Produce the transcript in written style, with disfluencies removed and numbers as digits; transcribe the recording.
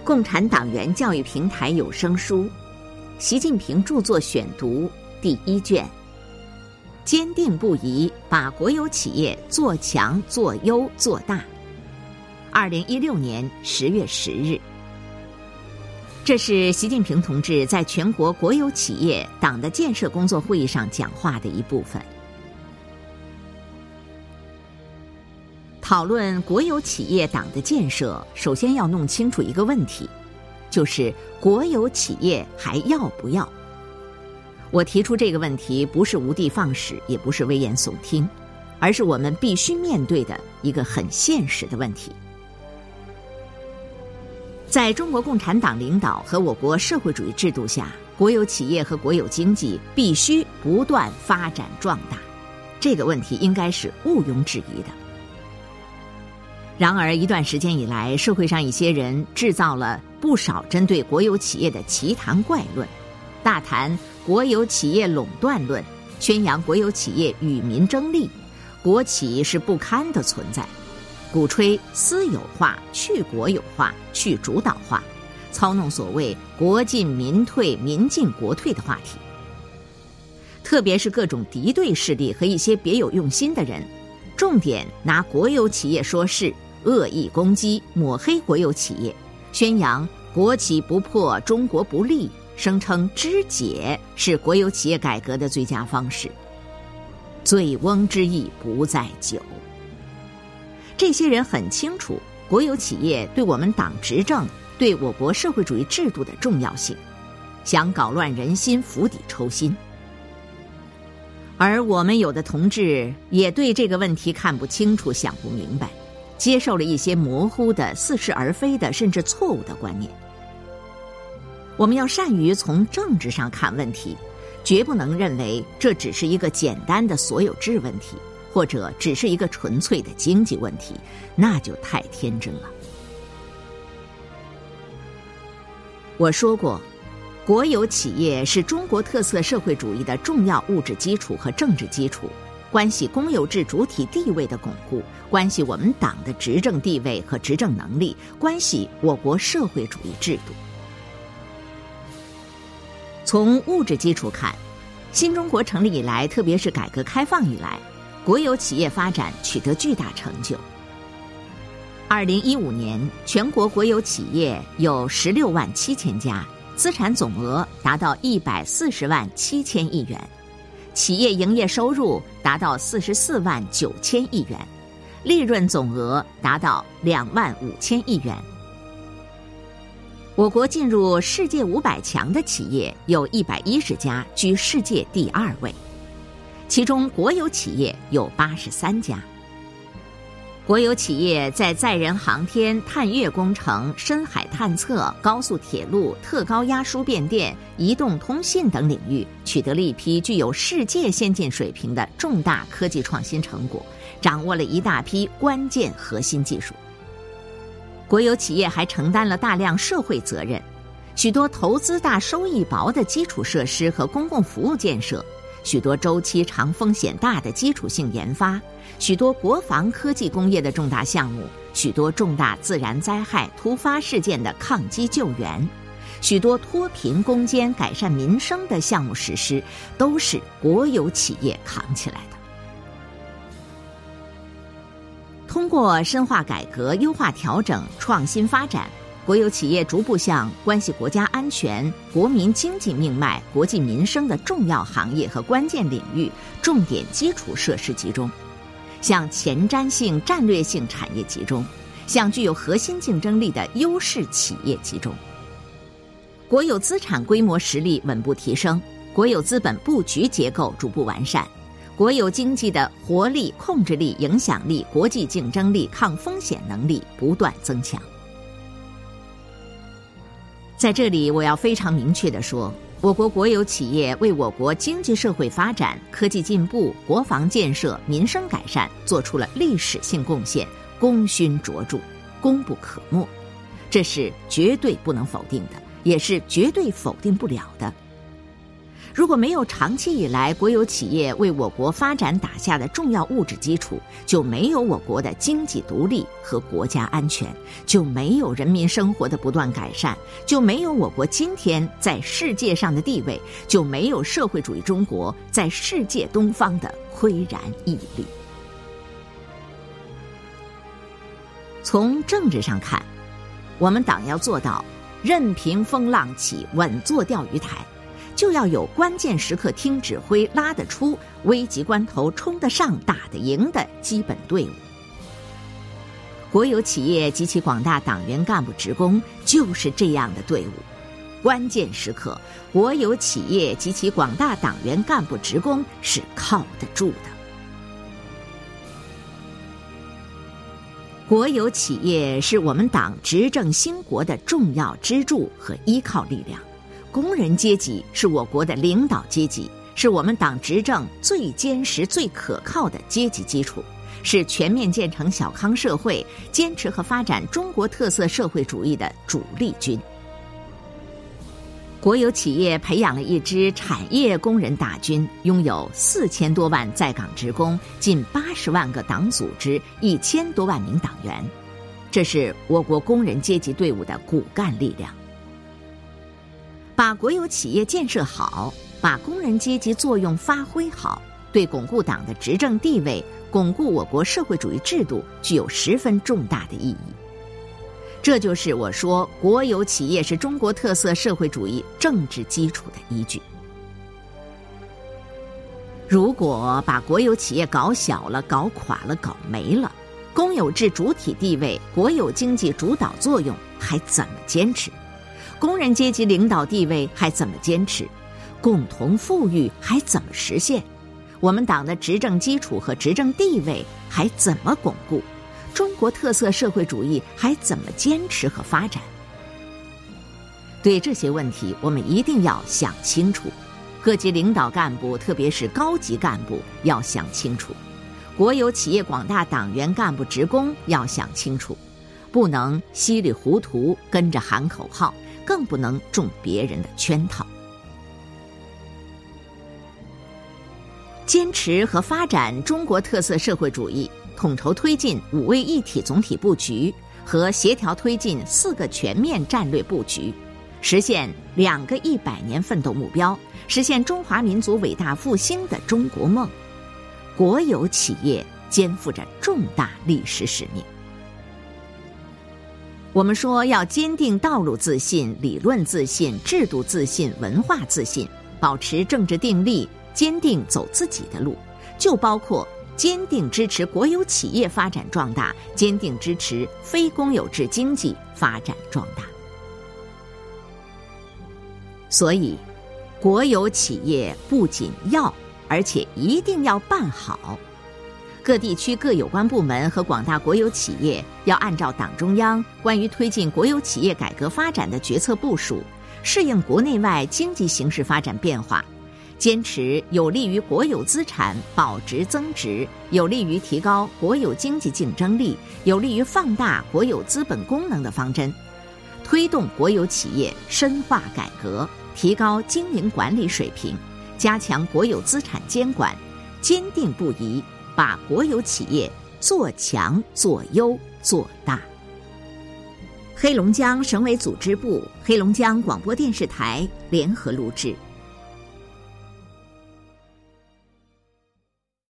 共产党员教育平台有声书《习近平著作选读》第1卷，坚定不移把国有企业做强、做优、做大。2016年10月10日，这是习近平同志在全国国有企业党的建设工作会议上讲话的一部分。讨论国有企业党的建设，首先要弄清楚一个问题，就是国有企业还要不要？我提出这个问题不是无的放矢，也不是危言耸听，而是我们必须面对的一个很现实的问题。在中国共产党领导和我国社会主义制度下，国有企业和国有经济必须不断发展壮大，这个问题应该是毋庸置疑的。然而一段时间以来，社会上一些人制造了不少针对国有企业的奇谈怪论，大谈国有企业垄断论，宣扬国有企业与民争利，国企是不堪的存在，鼓吹私有化、去国有化、去主导化，操弄所谓国进民退、民进国退的话题。特别是各种敌对势力和一些别有用心的人，重点拿国有企业说事，恶意攻击、抹黑国有企业，宣扬国企不破，中国不立，声称肢解是国有企业改革的最佳方式。醉翁之意不在酒。这些人很清楚国有企业对我们党执政、对我国社会主义制度的重要性，想搞乱人心、釜底抽薪。而我们有的同志也对这个问题看不清楚、想不明白，接受了一些模糊的、似是而非的，甚至错误的观念。我们要善于从政治上看问题，绝不能认为这只是一个简单的所有制问题，或者只是一个纯粹的经济问题，那就太天真了。我说过，国有企业是中国特色社会主义的重要物质基础和政治基础，关系公有制主体地位的巩固，关系我们党的执政地位和执政能力，关系我国社会主义制度。从物质基础看，新中国成立以来，特别是改革开放以来，国有企业发展取得巨大成就。2015年，全国国有企业有16万7千家，资产总额达到140万7千亿元，企业营业收入达到44万9千亿元，利润总额达到2万5千亿元。我国进入世界500强的企业有110家，居世界第2位，其中国有企业有83家。国有企业在载人航天、探月工程、深海探测、高速铁路、特高压输变电、移动通信等领域取得了一批具有世界先进水平的重大科技创新成果，掌握了一大批关键核心技术。国有企业还承担了大量社会责任，许多投资大、收益薄的基础设施和公共服务建设，许多周期长、风险大的基础性研发，许多国防科技工业的重大项目，许多重大自然灾害突发事件的抗击救援，许多脱贫攻坚、改善民生的项目实施，都是国有企业扛起来的。通过深化改革、优化调整、创新发展，国有企业逐步向关系国家安全、国民经济命脉、国计民生的重要行业和关键领域重点基础设施集中，向前瞻性、战略性产业集中，向具有核心竞争力的优势企业集中。国有资产规模实力稳步提升，国有资本布局结构逐步完善，国有经济的活力、控制力、影响力、国际竞争力、抗风险能力不断增强。在这里，我要非常明确地说，我国国有企业为我国经济社会发展、科技进步、国防建设、民生改善做出了历史性贡献，功勋卓著，功不可没。这是绝对不能否定的，也是绝对否定不了的。 如果没有长期以来国有企业为我国发展打下的重要物质基础，就没有我国的经济独立和国家安全，就没有人民生活的不断改善，就没有我国今天在世界上的地位，就没有社会主义中国在世界东方的岿然屹立。从政治上看，我们党要做到任凭风浪起，稳坐钓鱼台，就要有关键时刻听指挥、拉得出，危急关头冲得上、打得赢的基本队伍。国有企业及其广大党员干部职工就是这样的队伍。关键时刻，国有企业及其广大党员干部职工是靠得住的。国有企业是我们党执政兴国的重要支柱和依靠力量。工人阶级是我国的领导阶级，是我们党执政最坚实、最可靠的阶级基础，是全面建成小康社会、坚持和发展中国特色社会主义的主力军。国有企业培养了一支产业工人大军，拥有4000多万在岗职工，近80万个党组织，1000多万名党员，这是我国工人阶级队伍的骨干力量。把国有企业建设好，把工人阶级作用发挥好，对巩固党的执政地位、巩固我国社会主义制度具有十分重大的意义。这就是我说国有企业是中国特色社会主义政治基础的依据。如果把国有企业搞小了、搞垮了、搞没了，公有制主体地位、国有经济主导作用还怎么坚持？工人阶级领导地位还怎么坚持？共同富裕还怎么实现？我们党的执政基础和执政地位还怎么巩固？中国特色社会主义还怎么坚持和发展？对这些问题，我们一定要想清楚。各级领导干部，特别是高级干部要想清楚，国有企业广大党员干部职工要想清楚，不能稀里糊涂跟着喊口号，更不能中别人的圈套。坚持和发展中国特色社会主义，统筹推进5位一体总体布局和协调推进4个全面战略布局，实现2个100年奋斗目标，实现中华民族伟大复兴的中国梦，国有企业肩负着重大历史使命。我们说要坚定道路自信、理论自信、制度自信、文化自信，保持政治定力，坚定走自己的路，就包括坚定支持国有企业发展壮大，坚定支持非公有制经济发展壮大。所以，国有企业不仅要，而且一定要办好。各地区各有关部门和广大国有企业要按照党中央关于推进国有企业改革发展的决策部署，适应国内外经济形势发展变化，坚持有利于国有资产保值增值，有利于提高国有经济竞争力，有利于放大国有资本功能的方针，推动国有企业深化改革，提高经营管理水平，加强国有资产监管，坚定不移把国有企业做强、做优、做大。黑龙江省委组织部、黑龙江广播电视台联合录制。